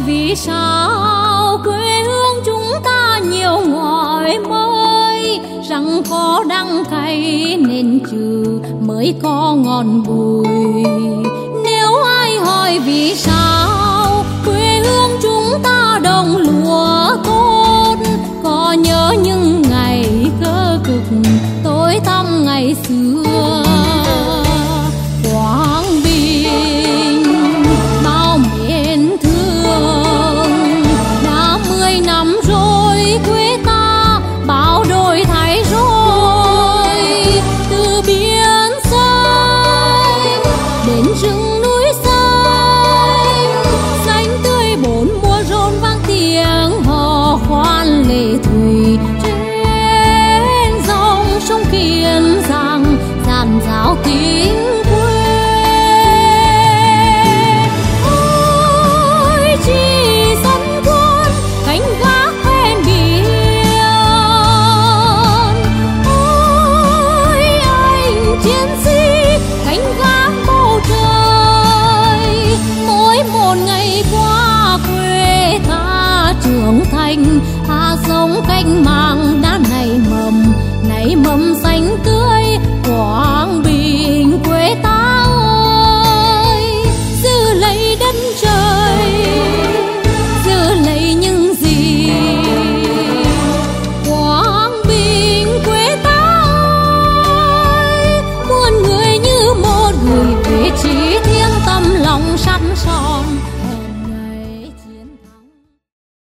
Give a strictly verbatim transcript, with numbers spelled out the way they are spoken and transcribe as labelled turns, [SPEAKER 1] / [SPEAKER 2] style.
[SPEAKER 1] vì sao quê hương chúng ta nhiều ngỏi mới, rằng có đắng cay nên trừ mới có ngon bùi. Nếu ai hỏi vì sao quê hương chúng ta đồng lúa tốt, có nhớ những ngày cơ cực tối tăm ngày xưa. Quảng Bình bao mến thương, đã mười năm rồi quê ta bao đổi thay rồi. Từ biển xanh đến rừng núi xanh, xanh tươi bốn mùa rộn vang tiếng hò khoan lệ thủy. Trên dòng sông Kiên Giang dàn dào tiếng trưởng thành. Hà giống canh mang đã nảy mầm, nảy mầm xanh tươi. Quả